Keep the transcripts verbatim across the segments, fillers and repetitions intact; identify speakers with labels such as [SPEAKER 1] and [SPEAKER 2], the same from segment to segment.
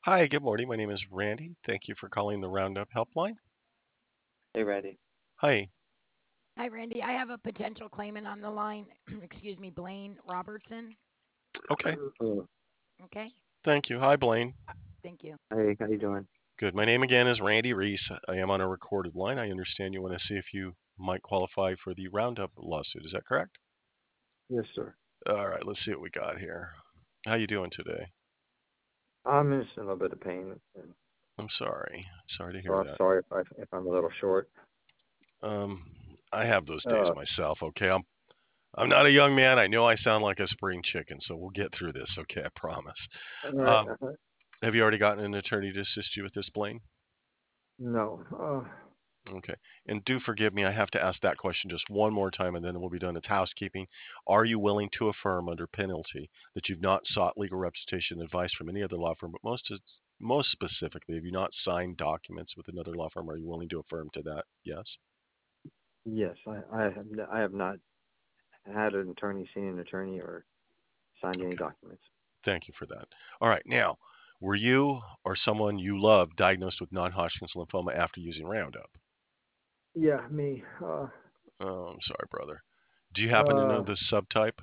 [SPEAKER 1] Hi, good morning. My name is Randy. Thank you for calling the Roundup Helpline.
[SPEAKER 2] Hey, Randy.
[SPEAKER 1] Hi.
[SPEAKER 3] Hi, Randy. I have a potential claimant on the line. Excuse me, Blaine Robertson.
[SPEAKER 1] Okay.
[SPEAKER 2] Oh,
[SPEAKER 3] Okay.
[SPEAKER 1] Thank you. Hi, Blaine.
[SPEAKER 3] Thank you.
[SPEAKER 2] hey, how you doing?
[SPEAKER 1] Good. My name again is Randy Reese. I am on a recorded line. I understand you want to see if you might qualify for the Roundup lawsuit. Is that correct?
[SPEAKER 2] Yes, sir.
[SPEAKER 1] All right. Let's see what we got here. How you doing today?
[SPEAKER 2] I'm in just a little bit of pain, and
[SPEAKER 1] I'm sorry. Sorry to
[SPEAKER 2] so
[SPEAKER 1] hear
[SPEAKER 2] I'm
[SPEAKER 1] that.
[SPEAKER 2] sorry if I if I'm a little short.
[SPEAKER 1] Um, I have those days
[SPEAKER 2] Uh,
[SPEAKER 1] myself. Okay. I'm I'm not a young man. I know I sound like a spring chicken, so we'll get through this. Okay. I promise.
[SPEAKER 2] all right.
[SPEAKER 1] Um,
[SPEAKER 2] Uh-huh.
[SPEAKER 1] have you already gotten an attorney to assist you with this, Blaine?
[SPEAKER 2] No. Uh,
[SPEAKER 1] Okay. And do forgive me, I have to ask that question just one more time and then we'll be done. It's housekeeping. Are you willing to affirm under penalty that you've not sought legal representation advice from any other law firm, but most most specifically, have you not signed documents with another law firm? Are you willing to affirm to that? Yes.
[SPEAKER 2] yes, I I have n- I have not had an attorney, seen an attorney, or signed any
[SPEAKER 1] Okay.
[SPEAKER 2] documents.
[SPEAKER 1] Thank you for that. All right. Now, were you or someone you love diagnosed with non-Hodgkin's lymphoma after using Roundup?
[SPEAKER 2] Yeah, me. Uh,
[SPEAKER 1] Oh, I'm sorry, brother. Do you happen to know
[SPEAKER 2] uh,
[SPEAKER 1] the subtype?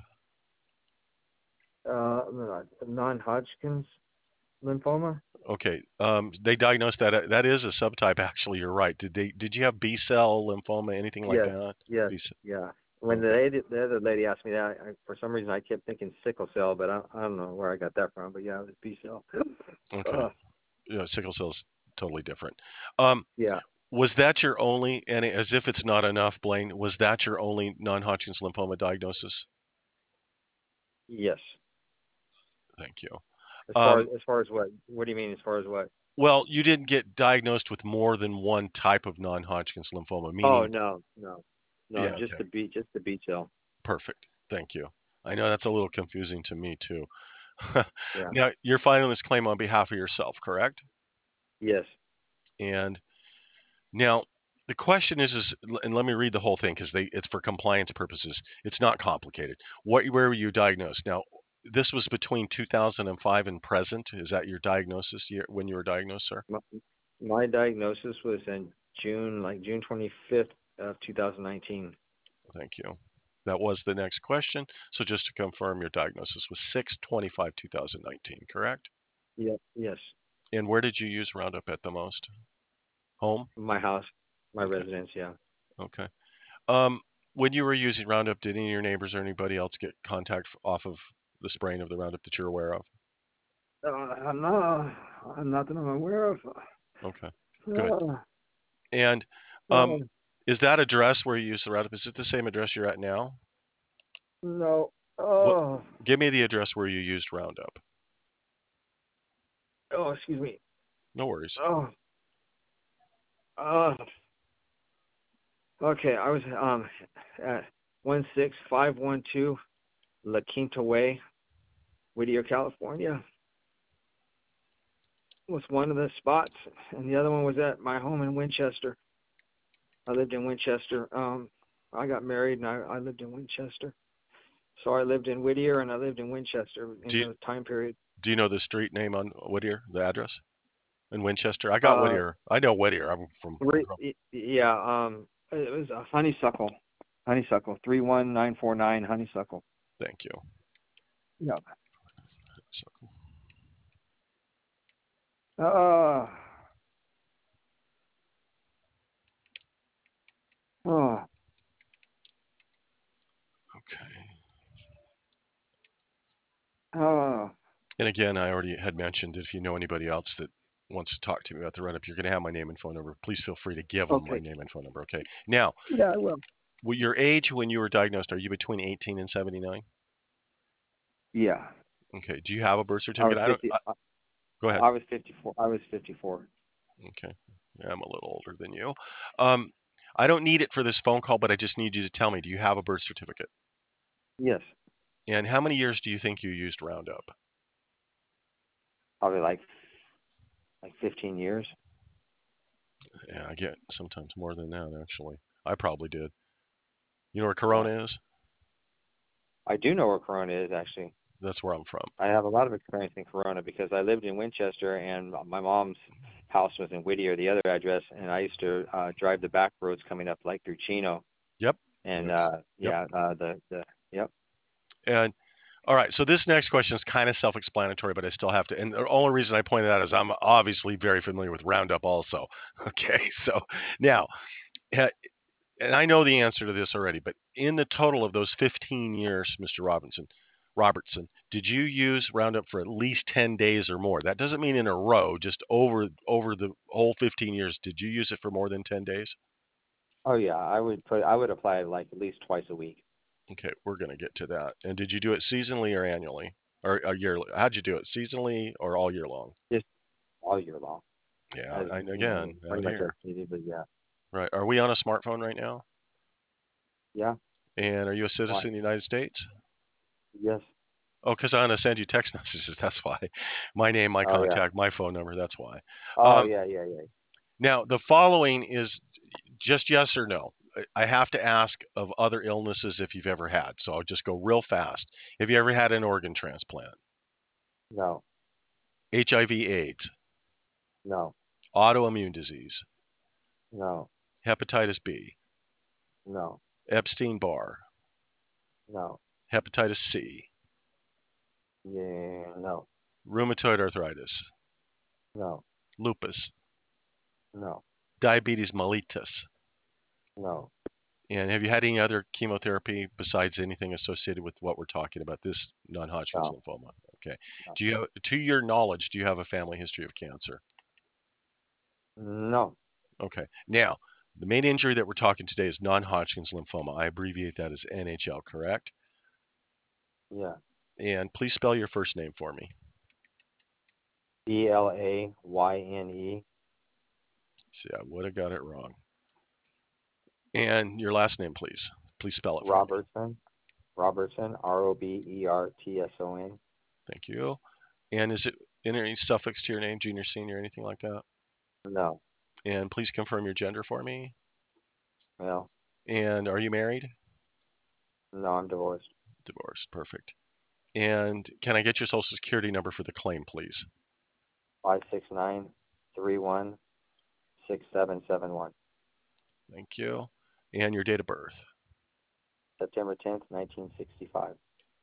[SPEAKER 2] uh, non-Hodgkin's lymphoma.
[SPEAKER 1] Okay. Um, they diagnosed that. uh, That is a subtype, actually. You're right. Did they? Did you have B cell lymphoma, anything like
[SPEAKER 2] Yes,
[SPEAKER 1] that?
[SPEAKER 2] yes,
[SPEAKER 1] B cell.
[SPEAKER 2] yeah. When the
[SPEAKER 1] Okay.
[SPEAKER 2] lady, the other lady asked me that, I, for some reason I kept thinking sickle cell, but I, I don't know where I got that from. But yeah, it was B cell.
[SPEAKER 1] Okay.
[SPEAKER 2] Uh,
[SPEAKER 1] Yeah, sickle cell's totally different. Um,
[SPEAKER 2] yeah.
[SPEAKER 1] was that your only? And as if it's not enough, Blaine, was that your only non-Hodgkin's lymphoma diagnosis?
[SPEAKER 2] Yes.
[SPEAKER 1] Thank you.
[SPEAKER 2] As far
[SPEAKER 1] Um,
[SPEAKER 2] as as far as what? What do you mean as far as what?
[SPEAKER 1] well, you didn't get diagnosed with more than one type of non-Hodgkin's lymphoma,
[SPEAKER 2] Oh
[SPEAKER 1] meaning,
[SPEAKER 2] no, no, no.
[SPEAKER 1] yeah,
[SPEAKER 2] Just
[SPEAKER 1] okay,
[SPEAKER 2] the B, just the B cell.
[SPEAKER 1] perfect. Thank you. I know that's a little confusing to me too.
[SPEAKER 2] Yeah.
[SPEAKER 1] Now, you're filing this claim on behalf of yourself, correct?
[SPEAKER 2] Yes.
[SPEAKER 1] And now the question is, is and let me read the whole thing because they it's for compliance purposes. It's not complicated. What where were you diagnosed? Now, this was between two thousand five and present. Is that your diagnosis year when you were diagnosed, sir?
[SPEAKER 2] My, my diagnosis was in June, like June twenty fifth of two thousand nineteen.
[SPEAKER 1] Thank you. That was the next question. So just to confirm, your diagnosis was six twenty-five two thousand nineteen, correct?
[SPEAKER 2] Yeah. Yes.
[SPEAKER 1] And where did you use Roundup at the most? Home?
[SPEAKER 2] My house, my
[SPEAKER 1] Okay.
[SPEAKER 2] residence. Yeah.
[SPEAKER 1] Okay. Um, when you were using Roundup, did any of your neighbors or anybody else get contact off of the spraying of the Roundup that you're aware of?
[SPEAKER 2] Uh, no, not that I'm aware of.
[SPEAKER 1] Okay, good.
[SPEAKER 2] Uh,
[SPEAKER 1] And um,
[SPEAKER 2] uh,
[SPEAKER 1] is that address where you use the Roundup? Is it the same address you're at now?
[SPEAKER 2] no.
[SPEAKER 1] What?
[SPEAKER 2] Oh.
[SPEAKER 1] Give me the address where you used Roundup.
[SPEAKER 2] Oh. Excuse me.
[SPEAKER 1] No worries.
[SPEAKER 2] Oh. Uh. Okay. I was um at one six five one two La Quinta Way, Whittier, California. Was one of the spots, and the other one was at my home in Winchester. I lived in Winchester. Um, I got married, and I, I lived in Winchester. So I lived in Whittier, and I lived in Winchester
[SPEAKER 1] Do
[SPEAKER 2] in
[SPEAKER 1] you,
[SPEAKER 2] those time period.
[SPEAKER 1] do you know the street name on Whittier, the address in Winchester? I got
[SPEAKER 2] Uh,
[SPEAKER 1] Whittier. I know Whittier. I'm from. I
[SPEAKER 2] re,
[SPEAKER 1] grew up.
[SPEAKER 2] yeah. Um, it was a honeysuckle. Honeysuckle. Three one nine four nine honeysuckle.
[SPEAKER 1] Thank you.
[SPEAKER 2] Yeah.
[SPEAKER 1] So,
[SPEAKER 2] Uh. Oh.
[SPEAKER 1] okay.
[SPEAKER 2] Oh.
[SPEAKER 1] And again, I already had mentioned if you know anybody else that wants to talk to me about the Roundup, you're going to have my name and phone number. Please feel free to give them my
[SPEAKER 2] Okay.
[SPEAKER 1] name and phone number. Okay. Now,
[SPEAKER 2] Yeah, I will.
[SPEAKER 1] well, your age when you were diagnosed, are you between eighteen and seventy-nine?
[SPEAKER 2] Yeah.
[SPEAKER 1] Okay. Do you have a birth
[SPEAKER 2] I was
[SPEAKER 1] certificate? I don't.
[SPEAKER 2] fifty.
[SPEAKER 1] I,
[SPEAKER 2] I,
[SPEAKER 1] go ahead.
[SPEAKER 2] I was fifty four. I was fifty four.
[SPEAKER 1] Okay. Yeah, I'm a little older than you. Um, I don't need it for this phone call, but I just need you to tell me, do you have a birth certificate?
[SPEAKER 2] Yes.
[SPEAKER 1] And how many years do you think you used Roundup?
[SPEAKER 2] Probably like like fifteen years.
[SPEAKER 1] Yeah, I get sometimes more than that, actually. I probably did. You know where
[SPEAKER 2] Yeah.
[SPEAKER 1] Corona is?
[SPEAKER 2] I do know where Corona is actually.
[SPEAKER 1] That's where I'm from.
[SPEAKER 4] I have a lot of experience in Corona because I lived in Winchester and my mom's house was in Whittier, the other address, and I used to uh, drive the back roads coming up like through Chino.
[SPEAKER 1] Yep.
[SPEAKER 4] And
[SPEAKER 1] Yes.
[SPEAKER 4] uh,
[SPEAKER 1] Yep.
[SPEAKER 4] yeah, uh, the the yep.
[SPEAKER 1] And all right, so this next question is kind of self-explanatory, but I still have to. And the only reason I pointed out is I'm obviously very familiar with Roundup, also. Okay, so now, and I know the answer to this already, but in the total of those fifteen years, Mister Robinson, Robertson, did you use Roundup for at least ten days or more? That doesn't mean in a row, just over over the whole fifteen years. Did you use it for more than ten days?
[SPEAKER 4] Oh yeah, I would put I would apply it like at least twice a week.
[SPEAKER 1] Okay, we're going to get to that. And did you do it seasonally or annually or a yearly? How'd you do it? Seasonally or all year long?
[SPEAKER 4] Just all year long.
[SPEAKER 1] Yeah,
[SPEAKER 4] As
[SPEAKER 1] I,
[SPEAKER 4] you know,
[SPEAKER 1] again, out
[SPEAKER 4] pretty much as
[SPEAKER 1] here.
[SPEAKER 4] needed, but yeah.
[SPEAKER 1] Right. Are we on a smartphone right now?
[SPEAKER 4] Yeah.
[SPEAKER 1] And are you a citizen
[SPEAKER 4] Why?
[SPEAKER 1] of the United States?
[SPEAKER 4] Yes.
[SPEAKER 1] Oh, because I'm going to send you text messages. That's why. My name, my
[SPEAKER 4] Oh yeah.
[SPEAKER 1] contact, my phone number. That's why.
[SPEAKER 4] Oh
[SPEAKER 1] Um,
[SPEAKER 4] yeah, yeah, yeah.
[SPEAKER 1] now, the following is just yes or no. I have to ask of other illnesses if you've ever had. So I'll just go real fast. Have you ever had an organ transplant?
[SPEAKER 4] No.
[SPEAKER 1] H I V AIDS?
[SPEAKER 4] No.
[SPEAKER 1] Autoimmune disease?
[SPEAKER 4] No.
[SPEAKER 1] Hepatitis B?
[SPEAKER 4] No.
[SPEAKER 1] Epstein-Barr?
[SPEAKER 4] No.
[SPEAKER 1] Hepatitis C?
[SPEAKER 4] Yeah. No.
[SPEAKER 1] Rheumatoid arthritis?
[SPEAKER 4] No.
[SPEAKER 1] Lupus?
[SPEAKER 4] No.
[SPEAKER 1] Diabetes mellitus?
[SPEAKER 4] No.
[SPEAKER 1] And have you had any other chemotherapy besides anything associated with what we're talking about, this non-Hodgkin's
[SPEAKER 4] No.
[SPEAKER 1] lymphoma? Okay.
[SPEAKER 4] No.
[SPEAKER 1] Do you have, to your knowledge, do you have a family history of cancer?
[SPEAKER 4] No.
[SPEAKER 1] Okay. Now, the main injury that we're talking today is non-Hodgkin's lymphoma. I abbreviate that as N H L, correct?
[SPEAKER 4] Yeah.
[SPEAKER 1] And please spell your first name for me.
[SPEAKER 4] B L A Y N E.
[SPEAKER 1] See, I would have got it wrong. And your last name, please. Please spell it for me.
[SPEAKER 4] Robertson. Robertson. R O B E R T S O N.
[SPEAKER 1] Thank you. And is it any suffix to your name, junior, senior, anything like that?
[SPEAKER 4] No.
[SPEAKER 1] And please confirm your gender for me.
[SPEAKER 4] Well.
[SPEAKER 1] And are you married?
[SPEAKER 4] No, I'm divorced.
[SPEAKER 1] Divorced. Perfect. And can I get your social security number for the claim, please?
[SPEAKER 4] Five six nine three one six seven seven one.
[SPEAKER 1] Thank you. And your date of birth?
[SPEAKER 4] September tenth, nineteen sixty five.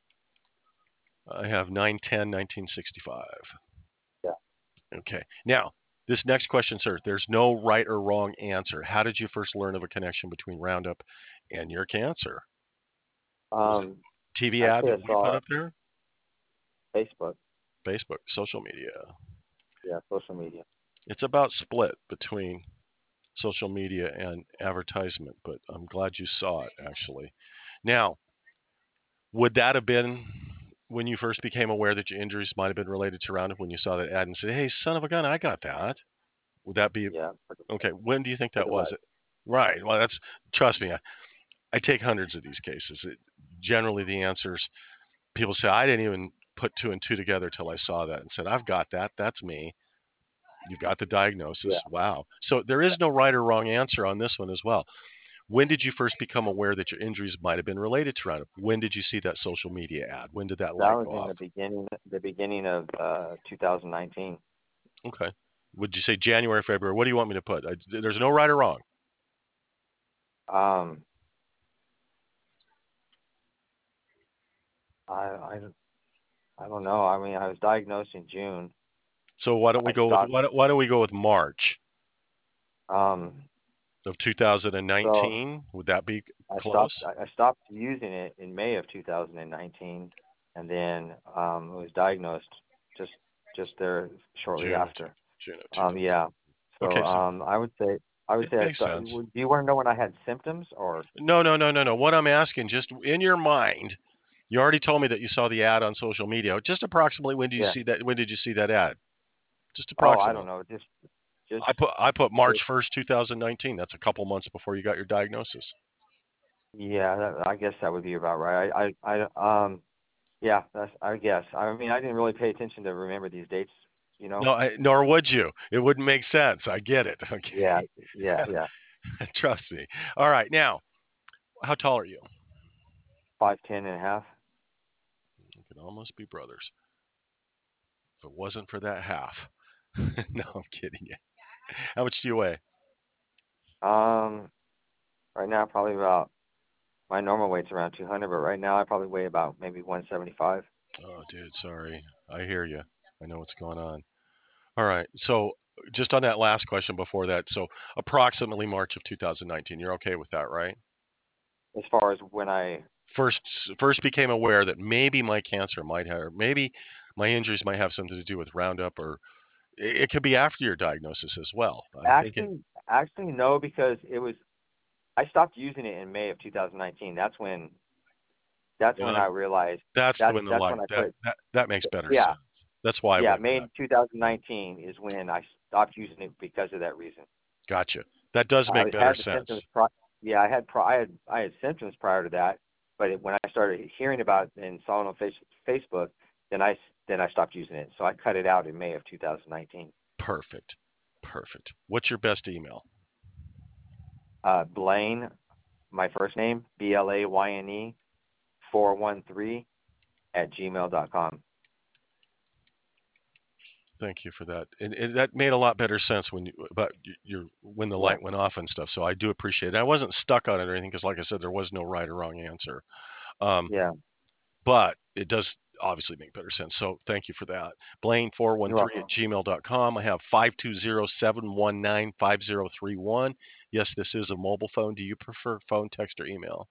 [SPEAKER 1] I have nine ten nineteen sixty-five.
[SPEAKER 4] Yeah.
[SPEAKER 1] Okay. Now, this next question, sir, there's no right or wrong answer. How did you first learn of a connection between Roundup and your cancer?
[SPEAKER 4] Um,
[SPEAKER 1] T V ad
[SPEAKER 4] actually, I
[SPEAKER 1] that we put
[SPEAKER 4] saw
[SPEAKER 1] up there?
[SPEAKER 4] Facebook.
[SPEAKER 1] Facebook, social media.
[SPEAKER 4] Yeah, social media.
[SPEAKER 1] It's about split between social media and advertisement, but I'm glad you saw it, actually. Now, would that have been when you first became aware that your injuries might have been related to Roundup, when you saw that ad and said, hey, son of a gun, I got that? Would that be
[SPEAKER 4] Yeah.
[SPEAKER 1] okay? When do you think that
[SPEAKER 4] Pretty
[SPEAKER 1] was?
[SPEAKER 4] much.
[SPEAKER 1] It right. Well, that's, trust me, I, I take hundreds of these cases. It, generally, the answers, people say, I didn't even put two and two together till I saw that and said, I've got that. That's me. You've got the diagnosis.
[SPEAKER 4] Yeah.
[SPEAKER 1] Wow. So there is no right or wrong answer on this one as well. When did you first become aware that your injuries might have been related to Roundup? When did you see that social media ad? When did that
[SPEAKER 4] That
[SPEAKER 1] light
[SPEAKER 4] was
[SPEAKER 1] go
[SPEAKER 4] in
[SPEAKER 1] off?
[SPEAKER 4] the beginning, the beginning of uh, two thousand nineteen.
[SPEAKER 1] Okay. Would you say January, February? What do you want me to put? I, there's no right or wrong.
[SPEAKER 4] Um, I, I, I don't know. I mean, I was diagnosed in June.
[SPEAKER 1] So why don't we
[SPEAKER 4] I
[SPEAKER 1] go
[SPEAKER 4] stopped.
[SPEAKER 1] with why don't, why don't we go with March
[SPEAKER 4] Um,
[SPEAKER 1] of two thousand nineteen?
[SPEAKER 4] so
[SPEAKER 1] Would that be
[SPEAKER 4] I
[SPEAKER 1] close?
[SPEAKER 4] stopped. I, I stopped using it in May of two thousand nineteen, and then um, it was diagnosed just just there shortly
[SPEAKER 1] June of
[SPEAKER 4] after.
[SPEAKER 1] June of
[SPEAKER 4] Um,
[SPEAKER 1] two thousand.
[SPEAKER 4] yeah. So
[SPEAKER 1] Okay, so
[SPEAKER 4] um, I would say I would
[SPEAKER 1] it
[SPEAKER 4] say I
[SPEAKER 1] makes
[SPEAKER 4] start.
[SPEAKER 1] sense.
[SPEAKER 4] Do you want to know when I had symptoms or?
[SPEAKER 1] No, no, no, no, no. What I'm asking, just in your mind, you already told me that you saw the ad on social media. Just approximately when do you
[SPEAKER 4] Yeah.
[SPEAKER 1] see that? When did you see that ad? Just
[SPEAKER 4] Oh, I don't
[SPEAKER 1] approximately.
[SPEAKER 4] know. Just just.
[SPEAKER 1] I put I put
[SPEAKER 4] just
[SPEAKER 1] March first, two thousand nineteen. That's a couple months before you got your diagnosis.
[SPEAKER 4] yeah, that, I guess that would be about right. I, I, I um, yeah, that's I guess. I mean, I didn't really pay attention to remember these dates. You know.
[SPEAKER 1] No, I, nor would you. It wouldn't make sense. I get it.
[SPEAKER 4] Yeah.
[SPEAKER 1] Okay.
[SPEAKER 4] Yeah. Yeah.
[SPEAKER 1] Trust me. All right. Now, how tall are you?
[SPEAKER 4] Five ten and a half.
[SPEAKER 1] could almost be brothers. If it wasn't for that half. No, I'm kidding you. How much do you weigh?
[SPEAKER 4] Um, right now probably about my normal weight's around two hundred, but right now I probably weigh about maybe one seventy-five.
[SPEAKER 1] Oh, dude, sorry. I hear you. I know what's going on. All right. So, just on that last question before that, so approximately March of two thousand nineteen. You're okay with that, right?
[SPEAKER 4] As far as when I
[SPEAKER 1] First, first became aware that maybe my cancer might have, maybe my injuries might have something to do with Roundup, or it, it could be after your diagnosis as well. I think it.
[SPEAKER 4] actually actually no, because it was I stopped using it in May of two thousand nineteen. That's when that's when
[SPEAKER 1] Uh,
[SPEAKER 4] I realized
[SPEAKER 1] that's the
[SPEAKER 4] that's
[SPEAKER 1] when the
[SPEAKER 4] that's
[SPEAKER 1] light
[SPEAKER 4] when I
[SPEAKER 1] that
[SPEAKER 4] put
[SPEAKER 1] that that makes better
[SPEAKER 4] yeah
[SPEAKER 1] sense. That's why I
[SPEAKER 4] yeah
[SPEAKER 1] went with
[SPEAKER 4] May
[SPEAKER 1] that.
[SPEAKER 4] twenty nineteen is when I stopped using it because of that reason.
[SPEAKER 1] Gotcha. That does
[SPEAKER 4] I
[SPEAKER 1] make better
[SPEAKER 4] had the
[SPEAKER 1] sense.
[SPEAKER 4] symptoms. Pri- yeah, I had pri- I had I had symptoms prior to that, but it, when I started hearing about it and saw it on face, Facebook, then I then I stopped using it. So I cut it out in May of two thousand nineteen.
[SPEAKER 1] Perfect. Perfect. What's your best email?
[SPEAKER 4] Uh, Blaine, my first name, B L A Y N E, four one three at gmail dot com.
[SPEAKER 1] Thank you for that. And, and that made a lot better sense when you about your when the
[SPEAKER 4] Yeah,
[SPEAKER 1] light went off and stuff. So I do appreciate it. I wasn't stuck on it or anything because, like I said, there was no right or wrong answer. Um,
[SPEAKER 4] yeah,
[SPEAKER 1] but it does obviously make better sense. So thank you for that. Blaine four one
[SPEAKER 4] you're
[SPEAKER 1] three
[SPEAKER 4] welcome.
[SPEAKER 1] at gmail dot com. I have five two zero, seven one nine, five zero three one. Yes, this is a mobile phone. Do you prefer phone, text, or email?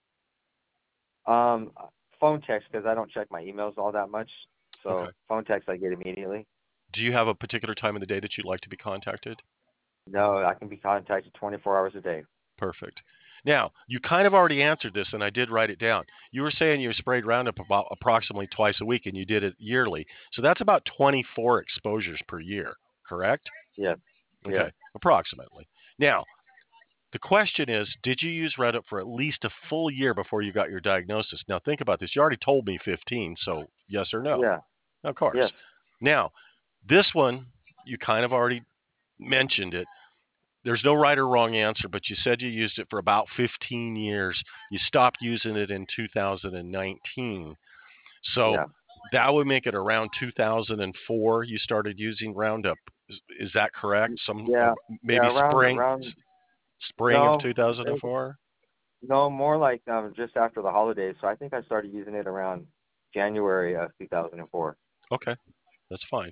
[SPEAKER 4] Um, phone text because I don't check my emails all that much.
[SPEAKER 1] Okay.
[SPEAKER 4] So phone text I get immediately.
[SPEAKER 1] Do you have a particular time of the day that you'd like to be contacted?
[SPEAKER 4] No, I can be contacted twenty-four hours a day.
[SPEAKER 1] Perfect. Now, you kind of already answered this, and I did write it down. You were saying you sprayed Roundup about approximately twice a week, and you did it yearly. So that's about twenty-four exposures per year, correct?
[SPEAKER 4] Yes, yes.
[SPEAKER 1] Okay, approximately. Now, the question is, did you use Roundup for at least a full year before you got your diagnosis? Now, think about this. You already told me fifteen, so yes or no?
[SPEAKER 4] Yeah.
[SPEAKER 1] Of course.
[SPEAKER 4] Yes.
[SPEAKER 1] Now, this one, you kind of already mentioned it. There's no right or wrong answer, but you said you used it for about fifteen years. You stopped using it in two thousand nineteen. So
[SPEAKER 4] Yeah.
[SPEAKER 1] that would make it around two thousand four you started using Roundup. Is, is that correct? Some uh,
[SPEAKER 4] Yeah. Yeah.
[SPEAKER 1] maybe
[SPEAKER 4] Around
[SPEAKER 1] spring
[SPEAKER 4] around
[SPEAKER 1] spring of
[SPEAKER 4] no,
[SPEAKER 1] two thousand four?
[SPEAKER 4] no more like um just after the holidays. So I think I started using it around January of two thousand four.
[SPEAKER 1] Okay, that's fine.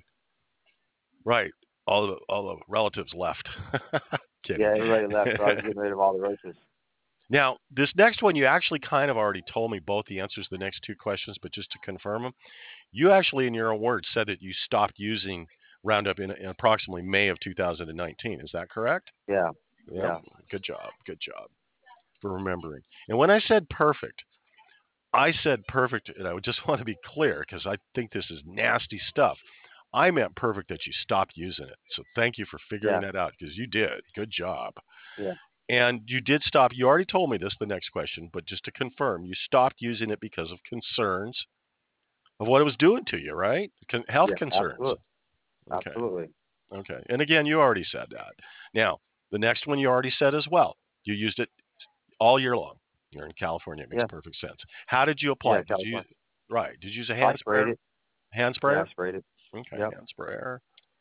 [SPEAKER 1] Right. All the all the relatives left.
[SPEAKER 4] Yeah,
[SPEAKER 1] Kidding.
[SPEAKER 4] everybody left, so I was getting rid of all the roaches.
[SPEAKER 1] Now, this next one, you actually kind of already told me both the answers to the next two questions, but just to confirm them, you actually, in your own words, said that you stopped using Roundup in, in approximately May of two thousand nineteen. Is that correct?
[SPEAKER 4] Yeah.
[SPEAKER 1] Yep.
[SPEAKER 4] Yeah.
[SPEAKER 1] Good job. Good job for remembering. And when I said perfect, I said perfect, and I would just want to be clear because I think this is nasty stuff. I meant perfect that you stopped using it. So thank you for figuring
[SPEAKER 4] Yeah.
[SPEAKER 1] that out because you did. Good job.
[SPEAKER 4] Yeah.
[SPEAKER 1] And you did stop. You already told me this, the next question, but just to confirm, you stopped using it because of concerns of what it was doing to you, right? Con- health
[SPEAKER 4] Yeah.
[SPEAKER 1] concerns.
[SPEAKER 4] Absolutely.
[SPEAKER 1] Okay.
[SPEAKER 4] Absolutely.
[SPEAKER 1] Okay. And again, you already said that. Now, the next one you already said as well. You used it all year long. You're in California. It makes
[SPEAKER 4] Yeah.
[SPEAKER 1] perfect sense. How did you apply
[SPEAKER 4] Yeah.
[SPEAKER 1] it? Did you
[SPEAKER 4] California.
[SPEAKER 1] right? Did you use a
[SPEAKER 4] I
[SPEAKER 1] hand
[SPEAKER 4] sprayed
[SPEAKER 1] sprayer?
[SPEAKER 4] it.
[SPEAKER 1] Hand
[SPEAKER 4] Yeah,
[SPEAKER 1] sprayer?
[SPEAKER 4] I sprayed it.
[SPEAKER 1] Okay,
[SPEAKER 4] Yep.
[SPEAKER 1] hand sprayer.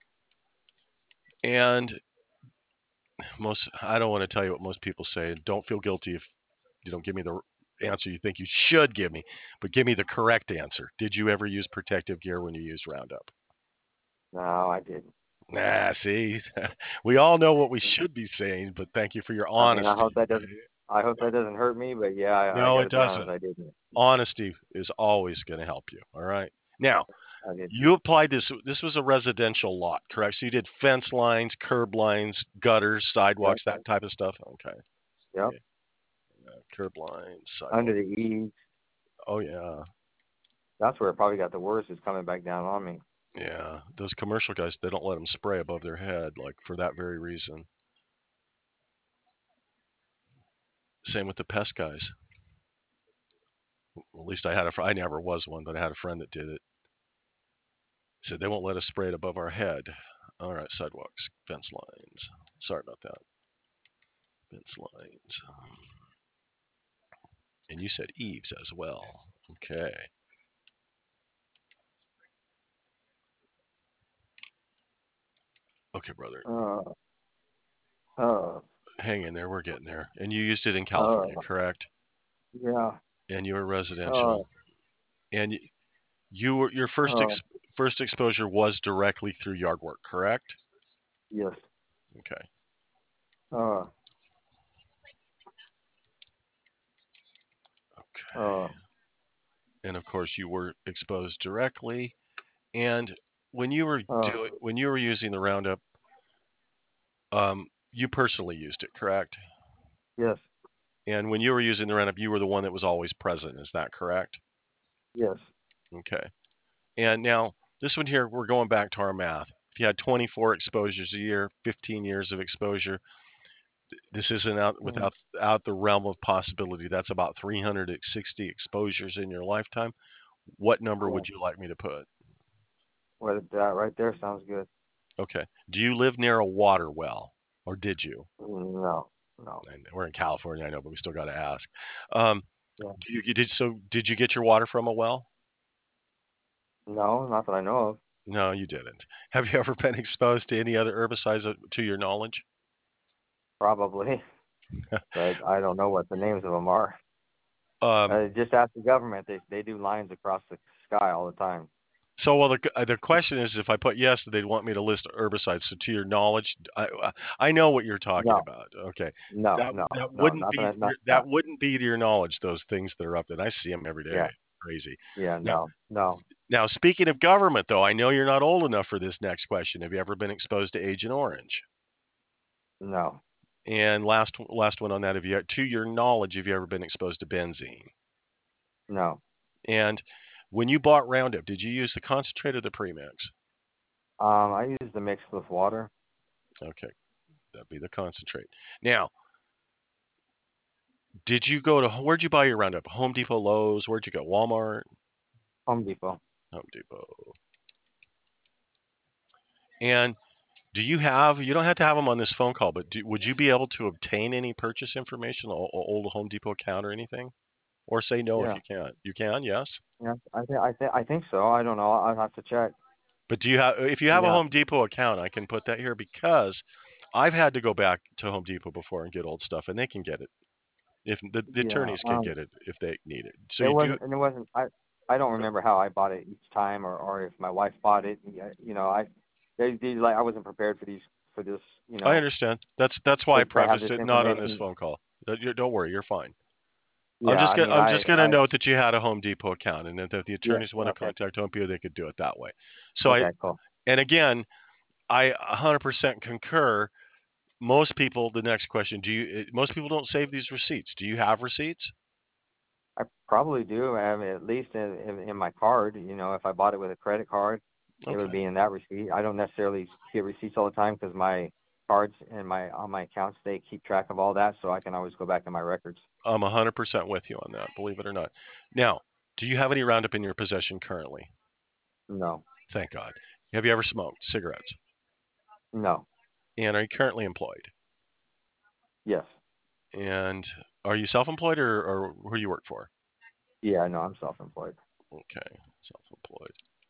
[SPEAKER 1] And most I don't want to tell you what most people say. Don't feel guilty if you don't give me the answer you think you should give me, but give me the correct answer. Did you ever use protective gear when you used Roundup?
[SPEAKER 4] No, I didn't.
[SPEAKER 1] Nah, see, we all know what we should be saying, but thank you for your
[SPEAKER 4] I mean, I
[SPEAKER 1] honesty.
[SPEAKER 4] hope that doesn't. I hope that doesn't hurt me, but yeah, I, I
[SPEAKER 1] No,
[SPEAKER 4] got
[SPEAKER 1] it
[SPEAKER 4] to be honest,
[SPEAKER 1] doesn't.
[SPEAKER 4] I didn't.
[SPEAKER 1] Honesty is always going to help you. All right. Now,
[SPEAKER 4] I didn't.
[SPEAKER 1] you applied this. This was a residential lot, correct? So you did fence lines, curb lines, gutters,
[SPEAKER 4] Yep.
[SPEAKER 1] sidewalks, that type of stuff. Okay.
[SPEAKER 4] Yep.
[SPEAKER 1] Yeah, yeah, curb lines,
[SPEAKER 4] Under
[SPEAKER 1] sidewalk.
[SPEAKER 4] the eaves.
[SPEAKER 1] Oh yeah,
[SPEAKER 4] That's where it probably got the worst. Is coming back down on me.
[SPEAKER 1] yeah. Those commercial guys, they don't let them spray above their head, like for that very reason. Same with the pest guys. At least I had a. fr- I never was one, but I had a friend that did it. Said they won't let us spray it above our head. All right, sidewalks, fence lines. Sorry about that. Fence lines. And you said eaves as well. Okay. Okay, brother.
[SPEAKER 2] Uh, uh,
[SPEAKER 1] Hang in there. We're getting there. And you used it in
[SPEAKER 2] uh,
[SPEAKER 1] California, correct?
[SPEAKER 2] yeah.
[SPEAKER 1] And you were
[SPEAKER 2] Uh,
[SPEAKER 1] residential. And y- you were your first
[SPEAKER 2] uh,
[SPEAKER 1] ex, first exposure was directly through yard work, correct?
[SPEAKER 2] yes.
[SPEAKER 1] Okay.
[SPEAKER 2] Uh,
[SPEAKER 1] Okay.
[SPEAKER 2] uh,
[SPEAKER 1] And of course, you were exposed directly. And when you were
[SPEAKER 2] uh,
[SPEAKER 1] doing when you were using the Roundup, um, you personally used it, correct?
[SPEAKER 2] yes.
[SPEAKER 1] And when you were using the Roundup, you were the one that was always present. Is that correct?
[SPEAKER 2] Yes.
[SPEAKER 1] Okay. And now this one here, we're going back to our math. If you had twenty-four exposures a year, fifteen years of exposure, this isn't out
[SPEAKER 2] Mm.
[SPEAKER 1] without out the realm of possibility. That's about three hundred sixty exposures in your lifetime. What number
[SPEAKER 2] Cool.
[SPEAKER 1] would you like me to put?
[SPEAKER 2] Well, that right there sounds good.
[SPEAKER 1] Okay. Do you live near a water well, or did you?
[SPEAKER 2] No. No.
[SPEAKER 1] And we're in California, I know, but we still got to ask. Um,
[SPEAKER 2] Yeah.
[SPEAKER 1] do you, you did so? Did you get your water from a well?
[SPEAKER 2] No, not that I know of.
[SPEAKER 1] No, you didn't. Have you ever been exposed to any other herbicides uh, to your knowledge?
[SPEAKER 2] Probably, but I don't know what the names of them are.
[SPEAKER 1] Um,
[SPEAKER 2] Uh, just ask the government. They they do lines across the sky all the time.
[SPEAKER 1] so, well, the uh, the question is, if I put yes, they'd want me to list herbicides. So, to your knowledge, I I know what you're talking
[SPEAKER 2] No.
[SPEAKER 1] about. Okay,
[SPEAKER 2] No.
[SPEAKER 1] that
[SPEAKER 2] No.
[SPEAKER 1] that
[SPEAKER 2] No.
[SPEAKER 1] wouldn't
[SPEAKER 2] Not
[SPEAKER 1] be
[SPEAKER 2] that. Not
[SPEAKER 1] your,
[SPEAKER 2] that.
[SPEAKER 1] that wouldn't be to your knowledge. Those things that are up there, I see them every day.
[SPEAKER 2] Yeah.
[SPEAKER 1] Crazy.
[SPEAKER 2] Yeah.
[SPEAKER 1] Now,
[SPEAKER 2] No. No.
[SPEAKER 1] now, speaking of government, though, I know you're not old enough for this next question. Have you ever been exposed to Agent Orange?
[SPEAKER 2] No.
[SPEAKER 1] And last last one on that, have you, to your knowledge, have you ever been exposed to benzene?
[SPEAKER 2] No.
[SPEAKER 1] And when you bought Roundup, did you use the concentrate or the premix?
[SPEAKER 2] Um, I use the mix with water.
[SPEAKER 1] Okay, that'd be the concentrate. Now, did you go to where'd you buy your Roundup? Home Depot, Lowe's? Where'd you go? Walmart,
[SPEAKER 2] Home Depot.
[SPEAKER 1] Home Depot. And do you have? You don't have to have them on this phone call, but do, would you be able to obtain any purchase information, o- o- old Home Depot account or anything? Or say no if
[SPEAKER 2] Yeah.
[SPEAKER 1] you can't. You can, yes.
[SPEAKER 2] Yeah. I think. I think. I think so. I don't know. I'll have to check.
[SPEAKER 1] But do you have? If you have a
[SPEAKER 2] Yeah.
[SPEAKER 1] Home Depot account, I can put that here because I've had to go back to Home Depot before and get old stuff, and they can get it. If the, the
[SPEAKER 2] Yeah.
[SPEAKER 1] attorneys can
[SPEAKER 2] Um.
[SPEAKER 1] get it if they need it. So
[SPEAKER 2] It
[SPEAKER 1] you do.
[SPEAKER 2] wasn't. And it wasn't. I. I don't remember how I bought it each time, or or if my wife bought it. Yeah, You know. I. They. These like. I wasn't prepared for these. For this. You
[SPEAKER 1] I
[SPEAKER 2] know.
[SPEAKER 1] understand. That's that's why
[SPEAKER 2] To,
[SPEAKER 1] I
[SPEAKER 2] to have
[SPEAKER 1] prefaced
[SPEAKER 2] this
[SPEAKER 1] it not on this
[SPEAKER 2] information.
[SPEAKER 1] phone call. That- you- Don't worry, you're fine. I'm
[SPEAKER 2] Yeah.
[SPEAKER 1] just
[SPEAKER 2] I
[SPEAKER 1] gonna
[SPEAKER 2] mean.
[SPEAKER 1] I'm
[SPEAKER 2] I.
[SPEAKER 1] just gonna
[SPEAKER 2] I.
[SPEAKER 1] note that you had a Home Depot account, and that if the
[SPEAKER 2] Yeah.
[SPEAKER 1] attorneys want to
[SPEAKER 2] Okay.
[SPEAKER 1] contact Home Depot, they could do it that way. So I
[SPEAKER 2] Okay. Cool.
[SPEAKER 1] and again, I one hundred percent concur. Most people, the next question, do you? eh, Most people don't save these receipts. Do you have receipts?
[SPEAKER 2] I probably do have it at least in, in, in my card. You know, if I bought it with a credit card, it would
[SPEAKER 1] Okay.
[SPEAKER 2] be in that receipt. I don't necessarily get receipts all the time because my cards and my on my accounts they keep track of all that, so I can always go back in my records.
[SPEAKER 1] I'm one hundred percent with you on that, believe it or not. Now, do you have any Roundup in your possession currently?
[SPEAKER 2] No,
[SPEAKER 1] Thank God. Have you ever smoked cigarettes?
[SPEAKER 2] no,
[SPEAKER 1] And are you currently employed?
[SPEAKER 2] yes,
[SPEAKER 1] And are you self-employed or, or who do you work for?
[SPEAKER 2] yeah, no, I'm self-employed.
[SPEAKER 1] Okay, self-employed.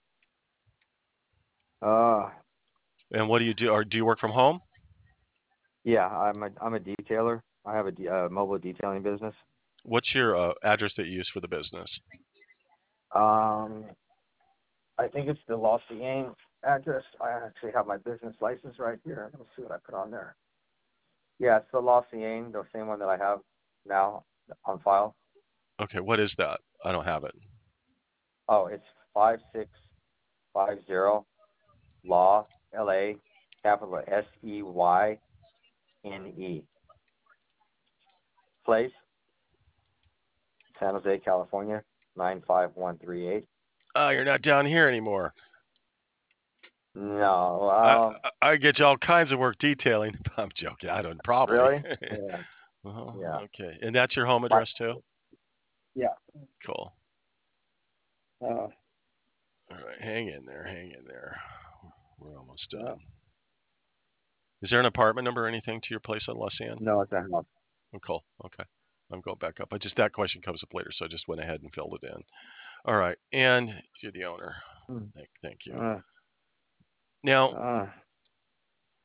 [SPEAKER 2] Uh,
[SPEAKER 1] And what do you do? Or do you work from home?
[SPEAKER 2] yeah, I'm a I'm a detailer. I have a de- uh, mobile detailing business.
[SPEAKER 1] What's your uh, address that you use for the business?
[SPEAKER 2] Um, I think it's the Los Ciennes address. I actually have my business license right here. Let me see what I put on there. Yeah, it's the Los Ciennes, the same one that I have now on file.
[SPEAKER 1] Okay, what is that? I don't have it.
[SPEAKER 2] Oh, it's five six five zero Law L A capital S E Y N E Place, San Jose, California nine five one three eight.
[SPEAKER 1] Oh, you're not down here anymore.
[SPEAKER 2] No,
[SPEAKER 1] I,
[SPEAKER 2] um,
[SPEAKER 1] I I get you all kinds of work detailing. I'm joking. I don't probably.
[SPEAKER 2] really? Yeah,
[SPEAKER 1] Well,
[SPEAKER 2] yeah,
[SPEAKER 1] okay. And that's your home
[SPEAKER 2] My,
[SPEAKER 1] address too?
[SPEAKER 2] yeah.
[SPEAKER 1] Cool.
[SPEAKER 2] Uh,
[SPEAKER 1] All right, hang in there, hang in there. We're almost
[SPEAKER 2] uh,
[SPEAKER 1] done. Is there an apartment number or anything to your place on Los Angeles?
[SPEAKER 2] no, it's a house.
[SPEAKER 1] Oh, cool. Okay. I'm going back up. I just that question comes up later, so I just went ahead and filled it in. All right, and you're the owner.
[SPEAKER 2] Mm.
[SPEAKER 1] Thank, thank you.
[SPEAKER 2] Uh,
[SPEAKER 1] Now,
[SPEAKER 2] uh,